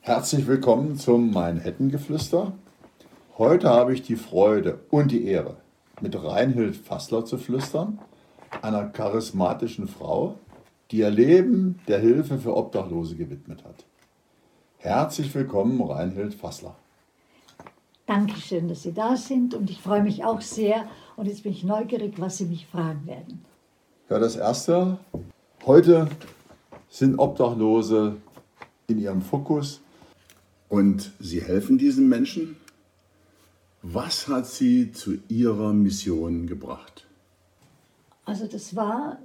Herzlich willkommen zum Manhattan-Geflüster. Heute habe ich die Freude und die Ehre, mit Reinhild Fassler zu flüstern, einer charismatischen Frau, die ihr Leben der Hilfe für Obdachlose gewidmet hat. Herzlich willkommen, Reinhild Fassler. Dankeschön, dass Sie da sind und ich freue mich auch sehr und jetzt bin ich neugierig, was Sie mich fragen werden. Ja, das Erste, heute sind Obdachlose in ihrem Fokus und Sie helfen diesen Menschen. Was hat Sie zu Ihrer Mission gebracht? Also das war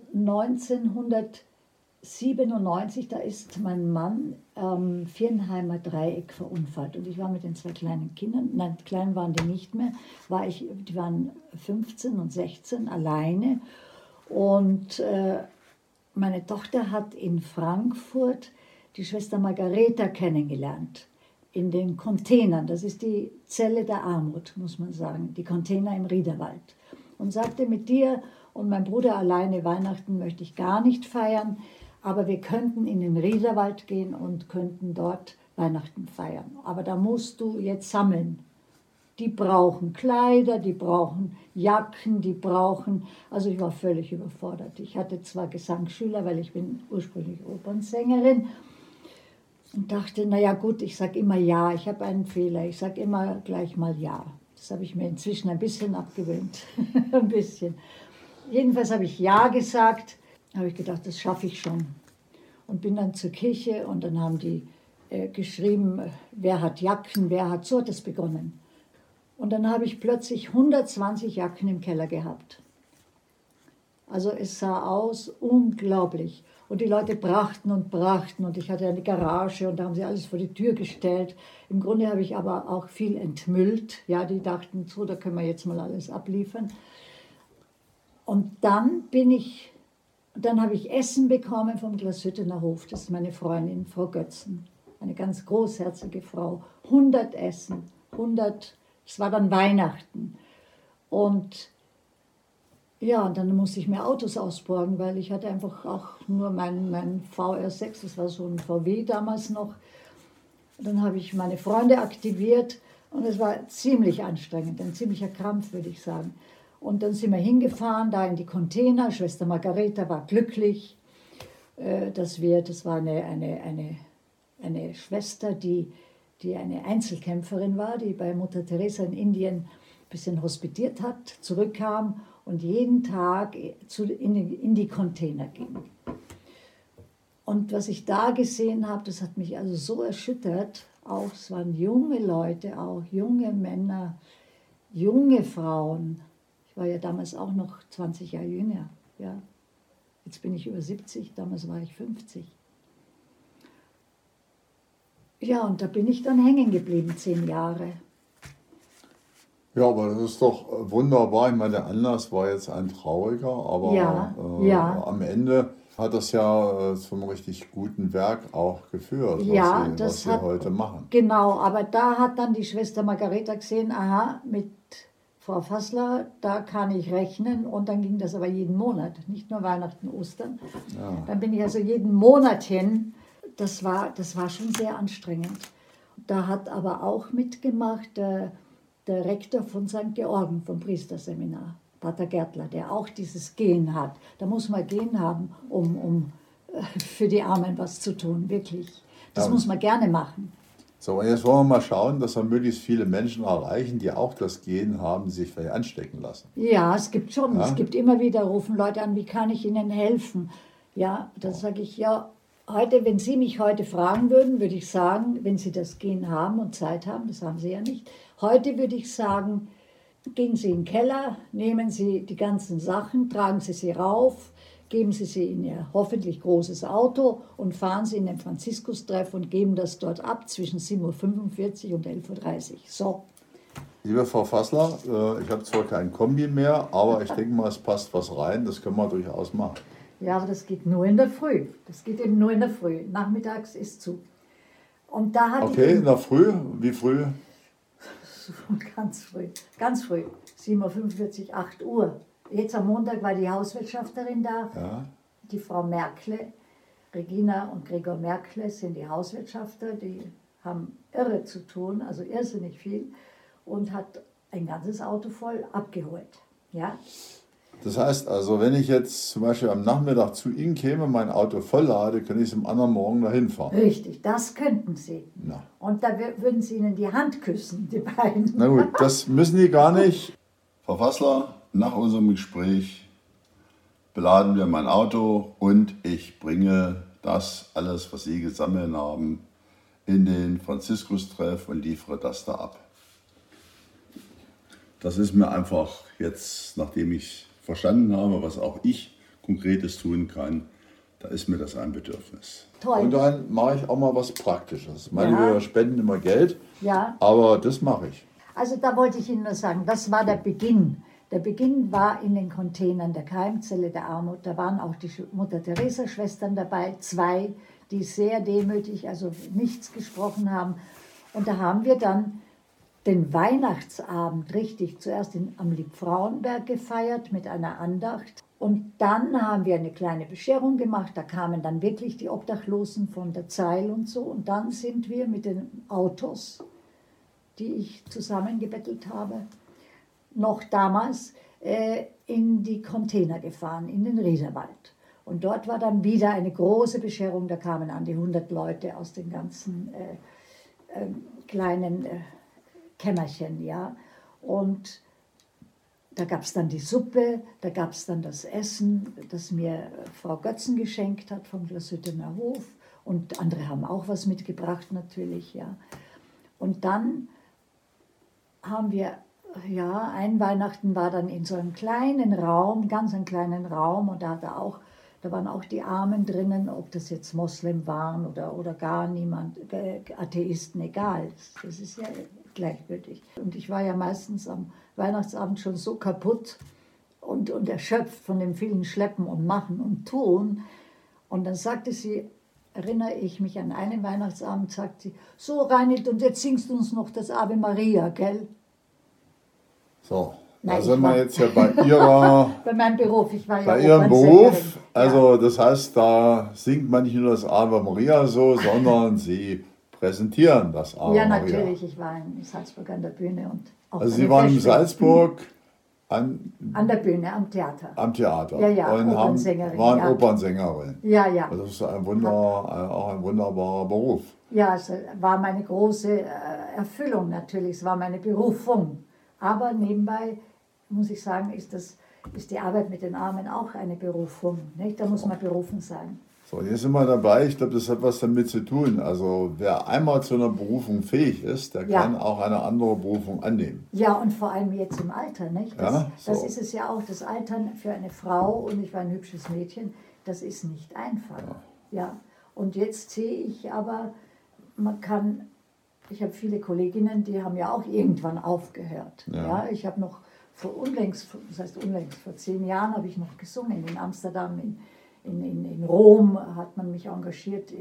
1997, da ist mein Mann Viernheimer Dreieck verunfallt und ich war mit den zwei kleinen Kindern, nein, klein waren die nicht mehr, die waren 15 und 16 alleine und meine Tochter hat in Frankfurt die Schwester Margareta kennengelernt. In den Containern, das ist die Zelle der Armut, muss man sagen, die Container im Riederwald. Und sagte, mit dir und meinem Bruder alleine Weihnachten möchte ich gar nicht feiern, aber wir könnten in den Riederwald gehen und könnten dort Weihnachten feiern. Aber da musst du jetzt sammeln. Die brauchen Kleider, die brauchen Jacken, also ich war völlig überfordert. Ich hatte zwar Gesangsschüler, weil ich bin ursprünglich Opernsängerin, und dachte, naja gut, ich sage immer ja, ich habe einen Fehler, ich sage immer gleich mal ja. Das habe ich mir inzwischen ein bisschen abgewöhnt, ein bisschen. Jedenfalls habe ich ja gesagt, habe ich gedacht, das schaffe ich schon. Und bin dann zur Kirche und dann haben die geschrieben, wer hat Jacken, so hat es begonnen. Und dann habe ich plötzlich 120 Jacken im Keller gehabt. Also es sah aus unglaublich. Und die Leute brachten und ich hatte eine Garage und da haben sie alles vor die Tür gestellt. Im Grunde habe ich aber auch viel entmüllt. Ja, die dachten, so, da können wir jetzt mal alles abliefern. Und dann habe ich Essen bekommen vom Glashüttener Hof. Das ist meine Freundin, Frau Götzen. Eine ganz großherzige Frau. 100 Essen, 100, es war dann Weihnachten. Und ja, und dann musste ich mir Autos ausborgen, weil ich hatte einfach auch nur mein VR6, das war so ein VW damals noch. Und dann habe ich meine Freunde aktiviert und es war ziemlich anstrengend, ein ziemlicher Krampf, würde ich sagen. Und dann sind wir hingefahren, da in die Container. Schwester Margareta war glücklich, das war eine Schwester, die eine Einzelkämpferin war, die bei Mutter Teresa in Indien ein bisschen hospitiert hat, zurückkam und jeden Tag in die Container ging. Und was ich da gesehen habe, das hat mich also so erschüttert. Auch, es waren junge Leute, auch junge Männer, junge Frauen. Ich war ja damals auch noch 20 Jahre jünger. Ja. Jetzt bin ich über 70, damals war ich 50. Ja, und da bin ich dann hängen geblieben, 10 Jahre. Ja, aber das ist doch wunderbar. Ich meine, der Anlass war jetzt ein trauriger, aber Ja. am Ende hat das ja zum richtig guten Werk auch geführt, was Sie heute machen. Genau, aber da hat dann die Schwester Margareta gesehen, aha, mit Frau Fassler, da kann ich rechnen. Und dann ging das aber jeden Monat, nicht nur Weihnachten, Ostern. Ja. Dann bin ich also jeden Monat hin. Das war schon sehr anstrengend. Da hat aber auch mitgemacht der Rektor von St. Georgen vom Priesterseminar, Pater Gärtler, der auch dieses Gehen hat. Da muss man Gehen haben, um für die Armen was zu tun, wirklich. Das muss man gerne machen. So, und jetzt wollen wir mal schauen, dass wir möglichst viele Menschen erreichen, die auch das Gen haben, sich vielleicht anstecken lassen. Ja, es gibt schon. Ja? Es gibt immer wieder, rufen Leute an, wie kann ich Ihnen helfen? Ja, dann sage ich, ja, heute, wenn Sie mich heute fragen würden, würde ich sagen, wenn Sie das Gen haben und Zeit haben, das haben Sie ja nicht, heute würde ich sagen, gehen Sie in den Keller, nehmen Sie die ganzen Sachen, tragen Sie sie rauf, geben Sie sie in Ihr hoffentlich großes Auto und fahren Sie in den Franziskus-Treff und geben das dort ab zwischen 7:45 Uhr und 11:30 Uhr. So. Liebe Frau Fassler, ich habe zwar kein Kombi mehr, aber ich denke mal, es passt was rein, das können wir durchaus machen. Ja, aber das geht nur in der Früh. Das geht eben nur in der Früh. Nachmittags ist zu. Und da hatte okay, in der Früh? Wie früh? Ganz früh. 7:45 Uhr, 8 Uhr. Jetzt am Montag war die Hauswirtschafterin da, ja. Die Frau Merkle, Regina und Gregor Merkle sind die Hauswirtschafter, die haben irre zu tun, also irrsinnig viel, und hat ein ganzes Auto voll abgeholt. Ja? Das heißt also, wenn ich jetzt zum Beispiel am Nachmittag zu Ihnen käme, mein Auto voll lade, könnte ich es am anderen Morgen dahin fahren. Richtig, das könnten Sie. Na. Und da würden Sie ihnen die Hand küssen, die beiden. Na gut, das müssen die gar nicht. Frau Fassler, nach unserem Gespräch beladen wir mein Auto und ich bringe das alles, was Sie gesammelt haben, in den Franziskus-Treff und liefere das da ab. Das ist mir einfach jetzt, nachdem ich verstanden habe, was auch ich Konkretes tun kann, da ist mir das ein Bedürfnis. Toll. Und dann mache ich auch mal was Praktisches. Ich meine, Ja. wir spenden immer Geld, Ja. aber das mache ich. Also da wollte ich Ihnen nur sagen, das war der Beginn. Der Beginn war in den Containern der Keimzelle der Armut. Da waren auch die Mutter-Teresa-Schwestern dabei, 2, die sehr demütig, also nichts gesprochen haben. Und da haben wir dann den Weihnachtsabend richtig zuerst am Liebfrauenberg gefeiert mit einer Andacht. Und dann haben wir eine kleine Bescherung gemacht. Da kamen dann wirklich die Obdachlosen von der Zeil und so. Und dann sind wir mit den Autos, die ich zusammengebettelt habe, noch damals in die Container gefahren, in den Riederwald. Und dort war dann wieder eine große Bescherung. Da kamen an die 100 Leute aus den ganzen kleinen Kämmerchen, ja. Und da gab es dann die Suppe, da gab es dann das Essen, das mir Frau Götzen geschenkt hat vom Glashüttener Hof. Und andere haben auch was mitgebracht natürlich, ja. Und dann haben wir, ja, ein Weihnachten war dann in so einem kleinen Raum, ganz einen kleinen Raum, und da waren auch die Armen drinnen, ob das jetzt Moslem waren oder gar niemand, Atheisten, egal. Das ist ja gleichgültig. Und ich war ja meistens am Weihnachtsabend schon so kaputt und erschöpft von dem vielen Schleppen und Machen und Tun. Und dann sagte sie, erinnere ich mich an einen Weihnachtsabend, sagt sie, so Reinhild, und jetzt singst du uns noch das Ave Maria, gell? So, Nein, da sind wir jetzt ja bei Ihrer... Bei meinem Beruf, ich war ja Bei Ihrem Opernsängerin. Beruf, also das heißt, da singt man nicht nur das Ave Maria so, sondern Sie präsentieren das Ave Ja, Maria. natürlich, ich war in Salzburg an der Bühne und auch Also bei Sie den waren in Festspielen. Salzburg An der Bühne, am Theater. am Theater Ja, ja, und Opernsängerin, waren ja. Opernsängerin. Ja, ja. Also das ist auch ein wunderbarer Beruf. Ja, es war meine große Erfüllung natürlich, es war meine Berufung. Aber nebenbei, muss ich sagen, ist die Arbeit mit den Armen auch eine Berufung. Nicht? Da muss man berufen sein. So, jetzt sind wir dabei. Ich glaube, das hat was damit zu tun. Also wer einmal zu einer Berufung fähig ist, der Ja. kann auch eine andere Berufung annehmen. Ja, und vor allem jetzt im Alter, nicht? Das, Ja, so. das ist es ja auch, das Altern für eine Frau, und ich war ein hübsches Mädchen, das ist nicht einfach. Ja. Und jetzt sehe ich aber, ich habe viele Kolleginnen, die haben ja auch irgendwann aufgehört. Ja. Ja, ich habe noch vor 10 Jahren habe ich noch gesungen in Amsterdam, in Rom hat man mich engagiert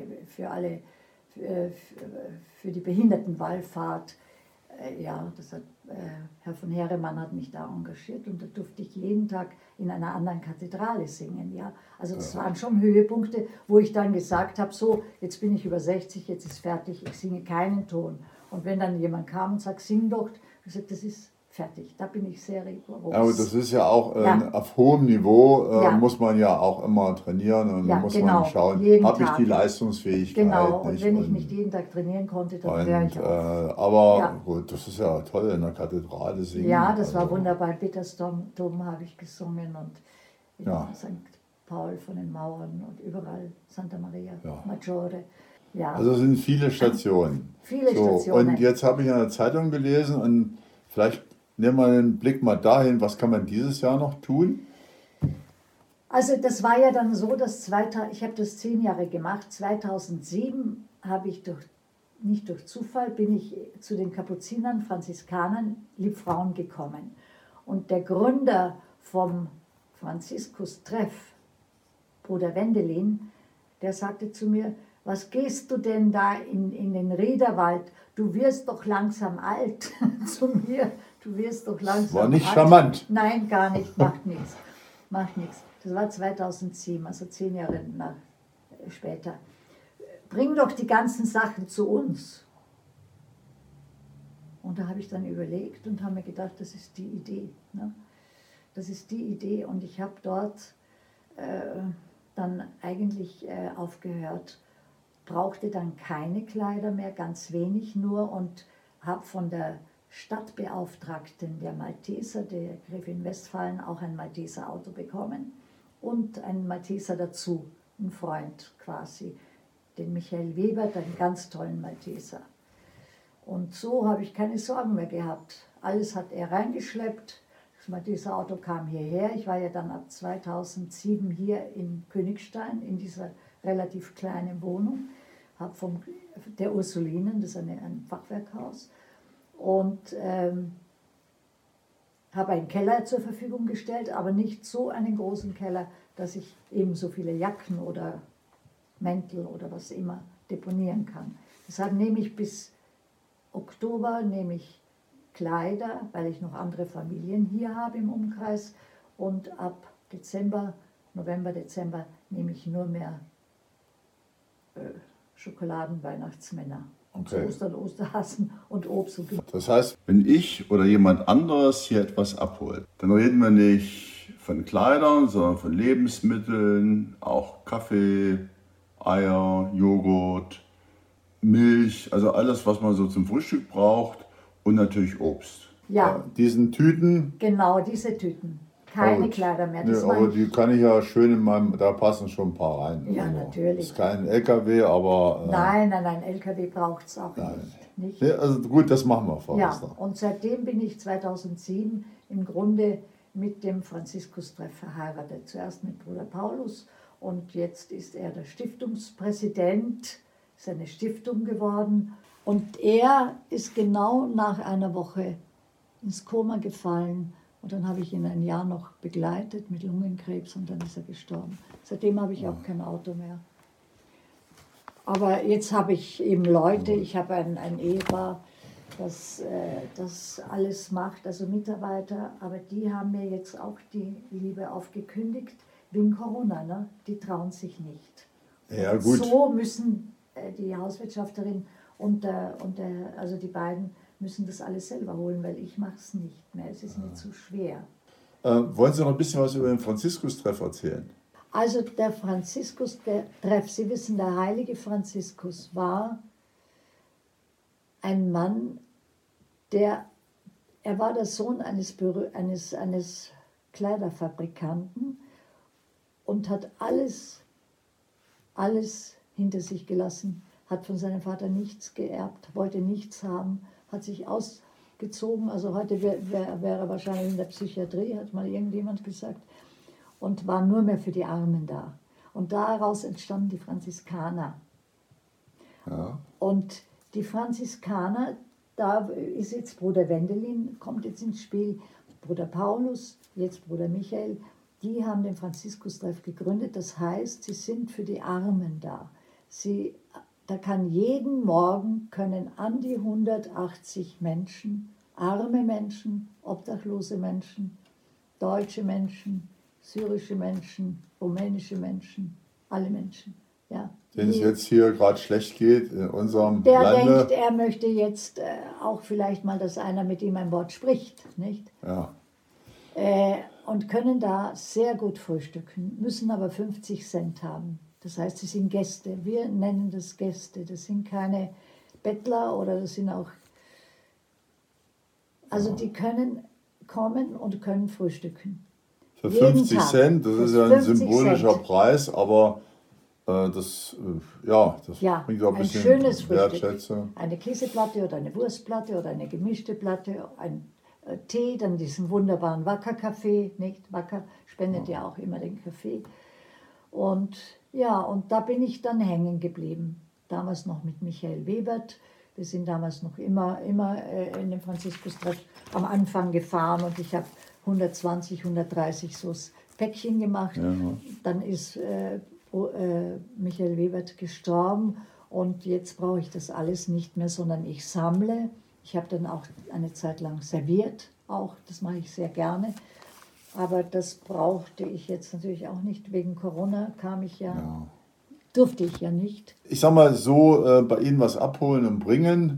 für die Behindertenwallfahrt. Ja, Herr von Heeremann hat mich da engagiert, und da durfte ich jeden Tag in einer anderen Kathedrale singen. Ja. Also das waren schon Höhepunkte, wo ich dann gesagt habe, so, jetzt bin ich über 60, jetzt ist fertig, ich singe keinen Ton. Und wenn dann jemand kam und sagt, sing doch, ich sage, das ist fertig, da bin ich sehr rigoros. Aber das ist ja auch Ja. auf hohem Niveau, Ja. muss man ja auch immer trainieren und Ja, da muss genau, man schauen, jeden habe ich Tag. die Leistungsfähigkeit. Genau, und nicht? wenn ich nicht jeden Tag trainieren konnte, dann wäre ich auf. Aber Ja. gut, das ist ja toll, in der Kathedrale singen. Ja, das war Also, wunderbar. In Bittersdom habe ich gesungen, und in Ja. St. Paul von den Mauern und überall Santa Maria Ja. Maggiore. Ja, Also es sind viele Stationen. viele Stationen. Und jetzt habe ich in der Zeitung gelesen und vielleicht nehmen wir den Blick mal dahin, was kann man dieses Jahr noch tun? Also das war ja dann so, dass ich habe das 10 Jahre gemacht. 2007 habe ich nicht durch Zufall, bin ich zu den Kapuzinern, Franziskanern, Liebfrauen gekommen. Und der Gründer vom Franziskus-Treff, Bruder Wendelin, der sagte zu mir, was gehst du denn da in den Riederwald? Du wirst doch langsam alt. Zu mir, du wirst doch langsam War nicht alt. charmant. Nein, gar nicht, macht nichts. Macht nichts. Das war 2007, also 10 Jahre später. Bring doch die ganzen Sachen zu uns. Und da habe ich dann überlegt und habe mir gedacht, das ist die Idee. Ne? Das ist die Idee und ich habe dort dann eigentlich aufgehört, brauchte dann keine Kleider mehr, ganz wenig nur und habe von der Stadtbeauftragten der Malteser, der Gräfin Westphalen, auch ein Malteser Auto bekommen und einen Malteser dazu, einen Freund quasi, den Michael Webert, einen ganz tollen Malteser. Und so habe ich keine Sorgen mehr gehabt. Alles hat er reingeschleppt. Das Malteser Auto kam hierher. Ich war ja dann ab 2007 hier in Königstein in dieser relativ kleinen Wohnung. Habe von der Ursulinen, das ist ein Fachwerkhaus, und habe einen Keller zur Verfügung gestellt, aber nicht so einen großen Keller, dass ich eben so viele Jacken oder Mäntel oder was immer deponieren kann. Deshalb nehme ich bis Oktober Kleider, weil ich noch andere Familien hier habe im Umkreis, und ab November, Dezember nehme ich nur mehr Schokoladen-Weihnachtsmänner. Okay. Ostern, Osterhasen und Obst und Gemüse. Das heißt, wenn ich oder jemand anderes hier etwas abholt, dann reden wir nicht von Kleidern, sondern von Lebensmitteln, auch Kaffee, Eier, Joghurt, Milch, also alles, was man so zum Frühstück braucht und natürlich Obst. Ja. Diesen Tüten. Genau, diese Tüten. Keine Kleider mehr. Nee, aber die kann ich ja schön in meinem, da passen schon ein paar rein. Ja, also, natürlich. Ist kein LKW, aber... Nein, LKW braucht es auch nicht. Nee, also gut, das machen wir, Frau Ja, Wester. und seitdem bin ich 2007 im Grunde mit dem Franziskus-Treff verheiratet. Zuerst mit Bruder Paulus und jetzt ist er der Stiftungspräsident, ist eine Stiftung geworden. Und er ist genau nach einer Woche ins Koma gefallen. Und dann habe ich ihn ein Jahr noch begleitet mit Lungenkrebs und dann ist er gestorben. Seitdem habe ich auch kein Auto mehr. Aber jetzt habe ich eben Leute, ich habe ein Ehepaar, das alles macht, also Mitarbeiter, aber die haben mir jetzt auch die Liebe aufgekündigt, wegen Corona, ne? Die trauen sich nicht. Ja, gut. So müssen die Hauswirtschafterin und also die beiden müssen das alles selber holen, weil ich mache es nicht mehr. Es ist mir zu schwer. Wollen Sie noch ein bisschen was über den Franziskus-Treff erzählen? Also der Franziskus-Treff, Sie wissen, der heilige Franziskus war ein Mann, er war der Sohn eines Kleiderfabrikanten und hat alles hinter sich gelassen, hat von seinem Vater nichts geerbt, wollte nichts haben, hat sich ausgezogen, also heute wäre er wahrscheinlich in der Psychiatrie, hat mal irgendjemand gesagt, und war nur mehr für die Armen da. Und daraus entstanden die Franziskaner. Ja. Und die Franziskaner, da ist jetzt Bruder Wendelin, kommt jetzt ins Spiel, Bruder Paulus, jetzt Bruder Michael, die haben den Franziskus-Treff gegründet. Das heißt, sie sind für die Armen da. Da kann jeden Morgen können an die 180 Menschen, arme Menschen, obdachlose Menschen, deutsche Menschen, syrische Menschen, rumänische Menschen, alle Menschen. Ja, Denen es jetzt hier gerade schlecht geht in unserem der Lande. denkt, er möchte jetzt auch vielleicht mal, dass einer mit ihm ein Wort spricht, nicht? Ja. Und können da sehr gut frühstücken, müssen aber 50 Cent haben. Das heißt, sie sind Gäste. Wir nennen das Gäste. Das sind keine Bettler oder das sind auch... Also die können kommen und können frühstücken. Für Jeden 50 Tag. Cent, das ist ja ein 50 symbolischer Cent. Preis, aber das bringt auch ein ein bisschen schönes Frühstück. Wertschätzung. Eine Käseplatte oder eine Wurstplatte oder eine gemischte Platte, ein Tee, dann diesen wunderbaren Wacker-Kaffee, nicht? Wacker spendet ja auch immer den Kaffee. Und ja, und da bin ich dann hängen geblieben. Damals noch mit Michael Webert. Wir sind damals noch immer in den Franziskus-Treff am Anfang gefahren und ich habe 120, 130 so das Päckchen gemacht. Ja. Dann ist Michael Webert gestorben und jetzt brauche ich das alles nicht mehr, sondern ich sammle. Ich habe dann auch eine Zeit lang serviert, auch das mache ich sehr gerne. Aber das brauchte ich jetzt natürlich auch nicht. Wegen Corona durfte ich ja nicht. Ich sag mal so, bei Ihnen was abholen und bringen,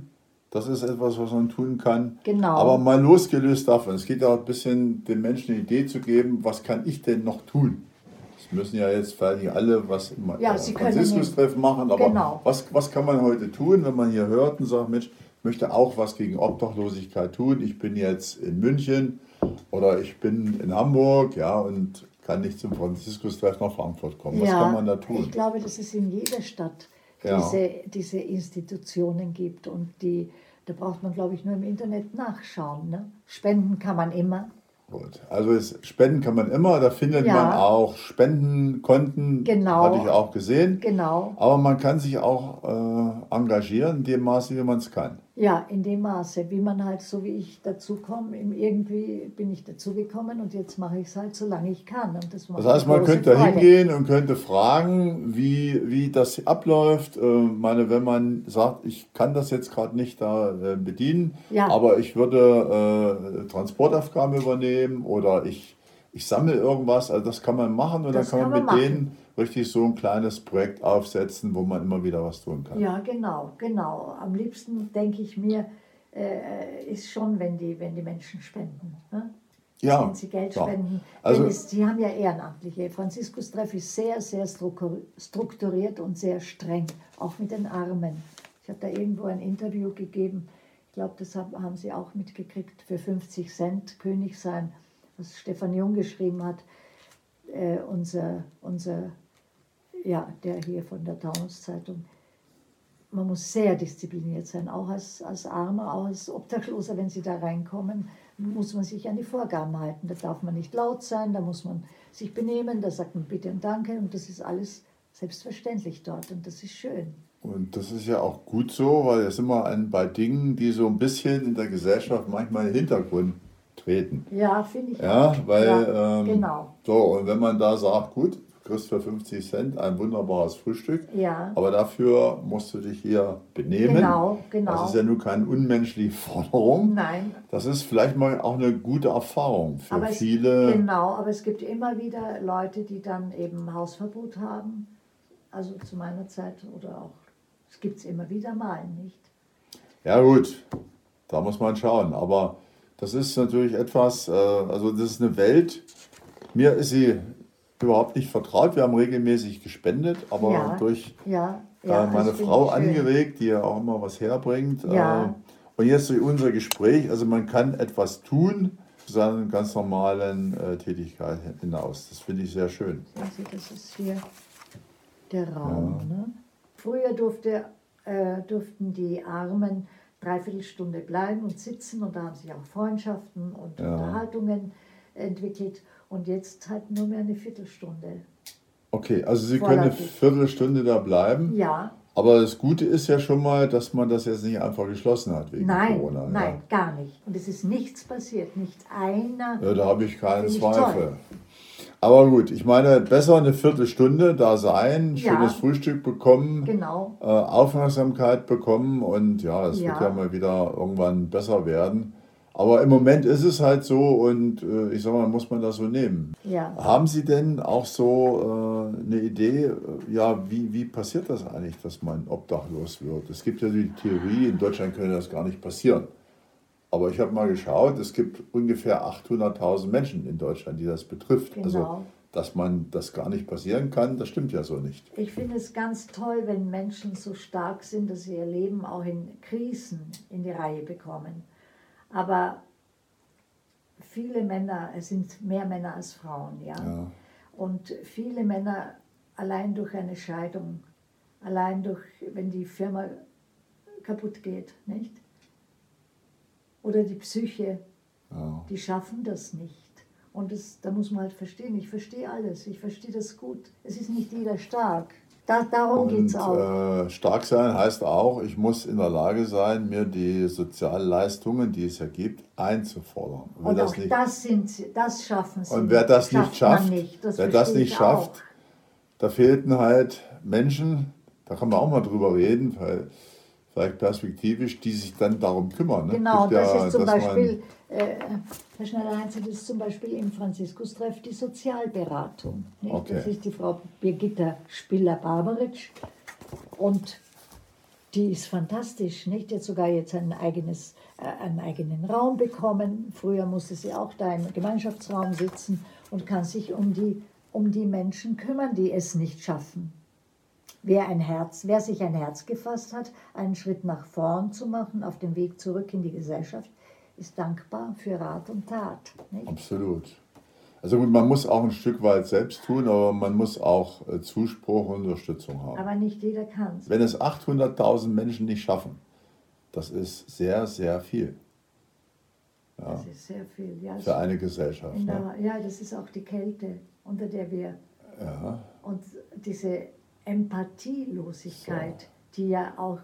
Das ist etwas, was man tun kann. Genau. Aber mal losgelöst davon. Es geht ja auch ein bisschen, den Menschen eine Idee zu geben, was kann ich denn noch tun? Es müssen ja jetzt vielleicht nicht alle was im Franziskus-Treff machen, aber genau. was kann man heute tun, wenn man hier hört und sagt, Mensch, ich möchte auch was gegen Obdachlosigkeit tun. Ich bin jetzt in München oder ich bin in Hamburg, ja, und kann nicht zum Franziskus-Treff nach Frankfurt kommen. Was kann man da tun? Ich glaube, dass es in jeder Stadt diese Institutionen gibt und da braucht man, glaube ich, nur im Internet nachschauen. Ne? Spenden kann man immer. Gut, also Spenden kann man immer, da findet man auch Spendenkonten, hatte ich auch gesehen. Genau. Aber man kann sich auch engagieren in dem Maße, wie man es kann. Ja, in dem Maße, wie man halt, so wie ich dazu komme, irgendwie bin ich dazu gekommen und jetzt mache ich es halt, solange ich kann. Und das heißt, man könnte da hingehen und könnte fragen, wie das abläuft. Wenn man sagt, ich kann das jetzt gerade nicht da bedienen, aber ich würde Transportaufgaben übernehmen oder ich sammle irgendwas, also das kann man machen und dann kann man mit denen richtig so ein kleines Projekt aufsetzen, wo man immer wieder was tun kann. Ja, genau. Am liebsten, denke ich mir, ist schon, wenn die Menschen spenden. Ne? Ja. Wenn sie Geld spenden. Also, sie haben ja Ehrenamtliche. Franziskus-Treff ist sehr, sehr strukturiert und sehr streng, auch mit den Armen. Ich habe da irgendwo ein Interview gegeben, ich glaube, das haben Sie auch mitgekriegt, für 50 Cent König sein, was Stefan Jung geschrieben hat, der hier von der Taunuszeitung. Man muss sehr diszipliniert sein, auch als Armer, auch als Obdachloser, wenn Sie da reinkommen, muss man sich an die Vorgaben halten. Da darf man nicht laut sein, da muss man sich benehmen, da sagt man Bitte und Danke und das ist alles selbstverständlich dort und das ist schön. Und das ist ja auch gut so, weil es immer bei Dingen, die so ein bisschen in der Gesellschaft manchmal in den Hintergrund treten. Ja, finde ich. Ja, weil, genau. So, und wenn man da sagt, gut, du kriegst für 50 Cent ein wunderbares Frühstück, aber dafür musst du dich hier benehmen. Genau. Das ist ja nun keine unmenschliche Forderung. Nein. Das ist vielleicht mal auch eine gute Erfahrung für viele. Genau, aber es gibt immer wieder Leute, die dann eben Hausverbot haben. Also zu meiner Zeit oder auch, es gibt es immer wieder mal, nicht? Ja gut, da muss man schauen, aber das ist natürlich etwas, also das ist eine Welt, mir ist sie überhaupt nicht vertraut, wir haben regelmäßig gespendet, aber durch meine Frau angeregt, die ja auch immer was herbringt. Und jetzt durch unser Gespräch, also man kann etwas tun zu seiner ganz normalen Tätigkeit hinaus. Das finde ich sehr schön. Sehen Sie, das ist hier der Raum. Ja. Ne? Früher durften die Armen 3/4 Stunde bleiben und sitzen und da haben sich auch Freundschaften und Unterhaltungen entwickelt und jetzt halt nur mehr eine Viertelstunde. Okay, also Sie können eine Viertelstunde da bleiben? Ja. Aber das Gute ist ja schon mal, dass man das jetzt nicht einfach geschlossen hat wegen Corona. Nein, gar nicht. Und es ist nichts passiert, nicht einer. Ja, da habe ich keinen Zweifel. Aber gut, ich meine, besser eine Viertelstunde da sein, schönes Frühstück bekommen, Aufmerksamkeit bekommen und es wird ja mal wieder irgendwann besser werden. Aber im Moment ist es halt so und ich sag mal, muss man das so nehmen. Ja. Haben Sie denn auch so eine Idee, wie passiert das eigentlich, dass man obdachlos wird? Es gibt ja die Theorie, in Deutschland könnte das gar nicht passieren. Aber ich habe mal geschaut, es gibt ungefähr 800.000 Menschen in Deutschland, die das betrifft. Genau. Also, dass man das gar nicht passieren kann, das stimmt ja so nicht. Ich finde es ganz toll, wenn Menschen so stark sind, dass sie ihr Leben auch in Krisen in die Reihe bekommen. Aber viele Männer, es sind mehr Männer als Frauen, ja. Und viele Männer allein durch eine Scheidung, allein durch, wenn die Firma kaputt geht, nicht? Oder die Psyche, die schaffen das nicht. Und da muss man halt verstehen, ich verstehe alles, ich verstehe das gut. Es ist nicht jeder stark. Darum geht es auch. Stark sein heißt auch, ich muss in der Lage sein, mir die Sozialleistungen, die es ja gibt, einzufordern. Und das schaffen sie. Und wer das nicht schafft, da fehlten halt Menschen, da kann man auch mal drüber reden, weil vielleicht perspektivisch, die sich dann darum kümmern. Ne? Genau, das ist zum Beispiel, Herr Schneider-Heinz, das ist zum Beispiel im Franziskus-Treff die Sozialberatung. Nicht? Das ist die Frau Birgitta Spiller-Barbaritsch und Die ist fantastisch, nicht? Die hat sogar jetzt einen eigenen Raum bekommen. Früher musste sie auch da im Gemeinschaftsraum sitzen und kann sich um die Menschen kümmern, die es nicht schaffen. Wer sich ein Herz gefasst hat, einen Schritt nach vorn zu machen, auf dem Weg zurück in die Gesellschaft, ist dankbar für Rat und Tat. Nicht? Absolut. Also gut, man muss auch ein Stück weit selbst tun, aber man muss auch Zuspruch und Unterstützung haben. Aber nicht jeder kann es. Wenn es 800.000 Menschen nicht schaffen, das ist sehr, sehr viel. Ja, Das ist sehr viel. Ja, für eine Gesellschaft. Ne? ja, das ist auch die Kälte, unter der wir... Ja. Und diese Empathielosigkeit, die ja auch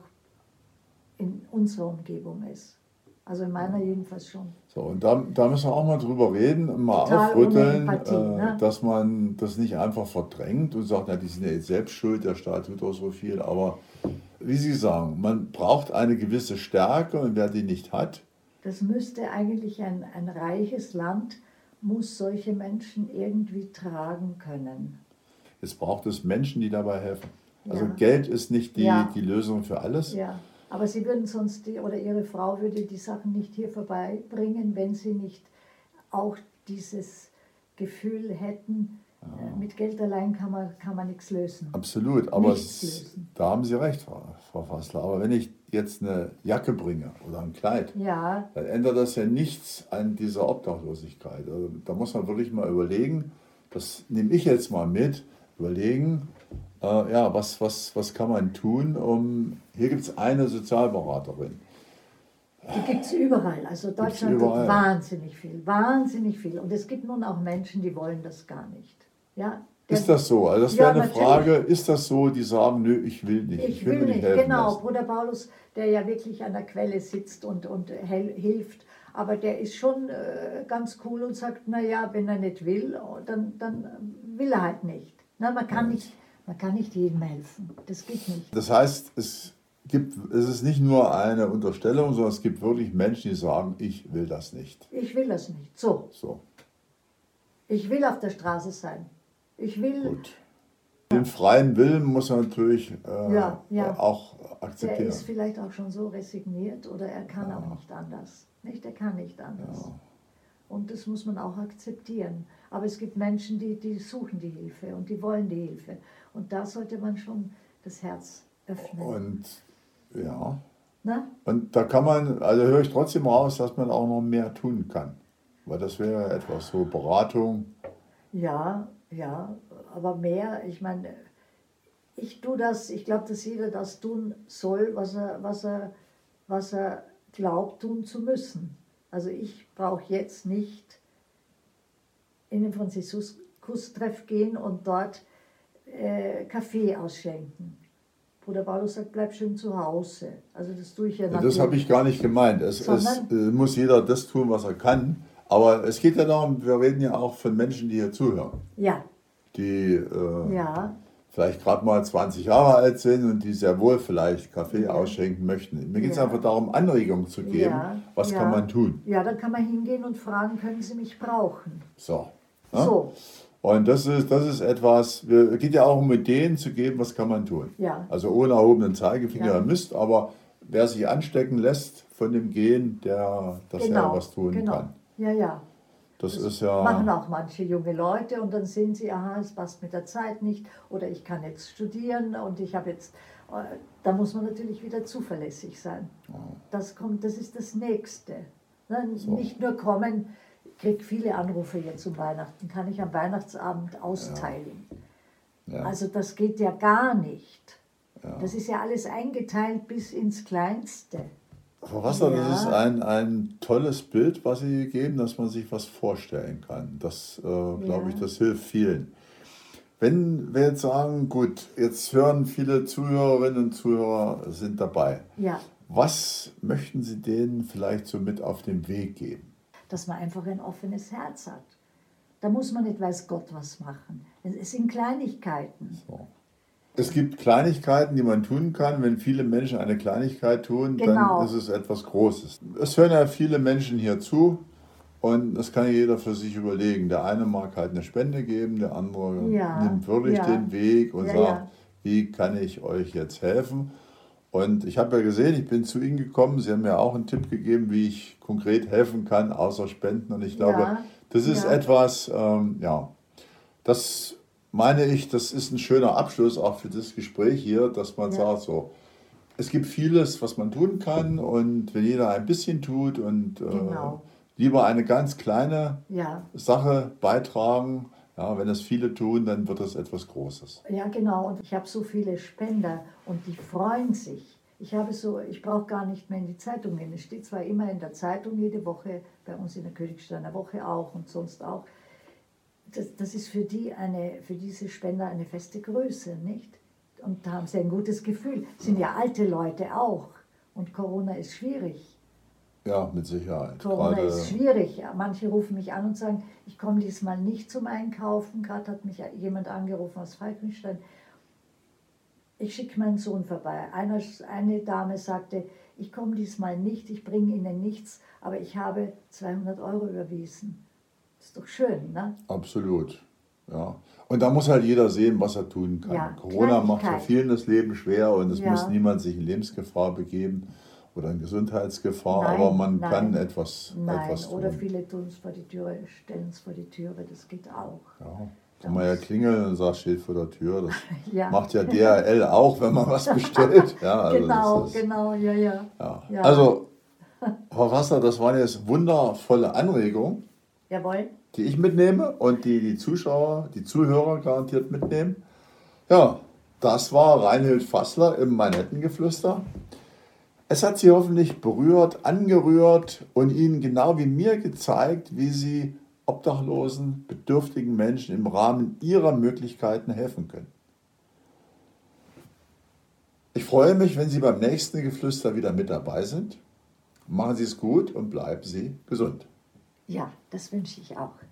in unserer Umgebung ist. Also in meiner jedenfalls schon. So, und da müssen wir auch mal drüber reden, mal Total aufrütteln, ohne Empathie, ne? dass man das nicht einfach verdrängt und sagt, na, die sind ja jetzt selbst schuld, der Staat tut auch so viel. Aber wie Sie sagen, man braucht eine gewisse Stärke und wer die nicht hat. Das müsste eigentlich ein reiches Land, muss solche Menschen irgendwie tragen können. Es braucht es Menschen, die dabei helfen. Also Ja. Geld ist nicht Ja. die Lösung für alles. Ja, aber sie würden sonst, oder ihre Frau würde die Sachen nicht hier vorbeibringen, wenn sie nicht auch dieses Gefühl hätten, mit Geld allein kann man nichts lösen. Absolut, aber Nichts lösen. da haben Sie recht, Frau Fassler. Aber wenn ich jetzt eine Jacke bringe oder ein Kleid, Ja, dann ändert das ja nichts an dieser Obdachlosigkeit. Also da muss man wirklich mal überlegen, das nehme ich jetzt mal mit, überlegen, ja, was kann man tun, hier gibt es eine Sozialberaterin. die gibt es überall. Also Deutschland tut überall. wahnsinnig viel, wahnsinnig viel. Und es gibt nun auch Menschen, die wollen das gar nicht. Ja, Ist das so? Also das Ja, wäre eine natürlich. Frage, ist das so, die sagen, nö, ich will nicht, Ich will will mir nicht, helfen genau. lassen. Bruder Paulus, der ja wirklich an der Quelle sitzt und hilft, aber der ist schon ganz cool und sagt, naja, wenn er nicht will, dann will er halt nicht. Na, man kann nicht jedem helfen, das geht nicht. Das heißt, es ist nicht nur eine Unterstellung, sondern es gibt wirklich Menschen, die sagen, ich will das nicht. Ich will das nicht. So, So, ich will auf der Straße sein. Ich will, gut. Den freien Willen muss man natürlich Ja. auch der akzeptieren. ist vielleicht auch schon so resigniert oder er kann auch nicht anders. Nicht, er kann nicht anders. Und das muss man auch akzeptieren. Aber es gibt Menschen, die suchen die Hilfe und die wollen die Hilfe. Und da sollte man schon das Herz öffnen. Und ja, Na? und da kann man, also höre ich trotzdem raus, dass man auch noch mehr tun kann. Weil das wäre etwas so Beratung. Ja, aber mehr, ich meine, ich tue das, ich glaube, dass jeder das tun soll, was er glaubt tun zu müssen. Also ich brauche jetzt nicht in den Franziskus-Treff gehen und dort Kaffee ausschenken. Bruder Paulus sagt, bleib schön zu Hause. Also das tue ich ja Das natürlich. habe ich gar nicht gemeint. Es muss jeder das tun, was er kann. Aber es geht ja darum, wir reden ja auch von Menschen, die hier zuhören. Ja, Die ja, vielleicht gerade mal 20 Jahre alt sind und die sehr wohl vielleicht Kaffee Ja. ausschenken möchten. Mir geht es Ja. einfach darum, Anregungen zu geben. Ja. Was Ja. kann man tun? ja, dann kann man hingehen und fragen, können Sie mich brauchen? So. Ja? So, Und das ist etwas, es geht ja auch um Ideen zu geben, was kann man tun. Ja. Also ohne erhobenen Zeigefinger Ja. Mist, aber wer sich anstecken lässt von dem Gen, dass er was tun kann. Ja. Das ist ja. Machen auch manche junge Leute und dann sehen sie, aha, es passt mit der Zeit nicht oder ich kann jetzt studieren und ich habe jetzt, da muss man natürlich wieder zuverlässig sein. Das ist das Nächste. Ne? Nicht nur kommen, ich kriege viele Anrufe jetzt um Weihnachten, kann ich am Weihnachtsabend austeilen. Ja. Also das geht ja gar nicht. Das ist ja alles eingeteilt bis ins Kleinste. Frau Wasser, Ja. das ist ein tolles Bild, was Sie geben, dass man sich was vorstellen kann. Das, glaube ich, das hilft vielen. Wenn wir jetzt sagen, gut, jetzt hören viele Zuhörerinnen und Zuhörer, sind dabei. Ja. Was möchten Sie denen vielleicht so mit auf den Weg geben? Dass man einfach ein offenes Herz hat. Da muss man nicht weiß Gott was machen. Es sind Kleinigkeiten. So. Es gibt Kleinigkeiten, die man tun kann. Wenn viele Menschen eine Kleinigkeit tun, Genau. dann ist es etwas Großes. Es hören ja viele Menschen hier zu und das kann ja jeder für sich überlegen. Der eine mag halt eine Spende geben, der andere Ja, nimmt wirklich ja. den Weg und Ja, sagt, ja. wie kann ich euch jetzt helfen? Und ich habe ja gesehen, ich bin zu Ihnen gekommen. Sie haben mir auch einen Tipp gegeben, wie ich konkret helfen kann, außer Spenden. Und ich glaube, Ja, das ist ja, etwas, ja, das meine ich, das ist ein schöner Abschluss auch für das Gespräch hier, dass man ja, sagt, so, es gibt vieles, was man tun kann. Und wenn jeder ein bisschen tut und genau. lieber eine ganz kleine Ja, Sache beitragen, ja, wenn es viele tun, dann wird das etwas Großes. ja, genau. Und ich habe so viele Spender und die freuen sich. Ich brauche gar nicht mehr in die Zeitung gehen. Es steht zwar immer in der Zeitung jede Woche, bei uns in der Königsteiner Woche auch und sonst auch. Das ist für diese Spender eine feste Größe, nicht? Und da haben sie ein gutes Gefühl. Sind ja alte Leute auch. Und Corona ist schwierig. Ja, mit Sicherheit. Corona Gerade, ist schwierig. Manche rufen mich an und sagen, ich komme diesmal nicht zum Einkaufen. Gerade hat mich jemand angerufen aus Falkenstein. Ich schicke meinen Sohn vorbei. Eine Dame sagte, ich komme diesmal nicht, ich bringe Ihnen nichts, aber ich habe 200 Euro überwiesen. Das ist doch schön, ne? absolut. Ja. Und da muss halt jeder sehen, was er tun kann. Ja, Corona macht für Kleinigkeit. vielen das Leben schwer und es muss Ja, niemand sich in Lebensgefahr begeben oder in Gesundheitsgefahr, aber nein, man kann nein, etwas nein. Oder tun. viele tun es vor die Türe, stellen es vor die Türe, das geht auch. Ja. Da Kann man ja muss, klingeln und sagt, steht vor der Tür. Das ja, macht ja DHL auch, wenn man was bestellt. Ja, also genau, das ist, genau, ja, ja. ja. Ja, Also, Frau Fassler, das waren jetzt wundervolle Anregungen, jawohl. die ich mitnehme und die Zuschauer, die Zuhörer garantiert mitnehmen. Ja, das war Reinhild Fassler im Manhattengeflüster. Es hat Sie hoffentlich berührt, angerührt und Ihnen genau wie mir gezeigt, wie Sie obdachlosen, bedürftigen Menschen im Rahmen Ihrer Möglichkeiten helfen können. Ich freue mich, wenn Sie beim nächsten Geflüster wieder mit dabei sind. Machen Sie es gut und bleiben Sie gesund. Ja, das wünsche ich auch.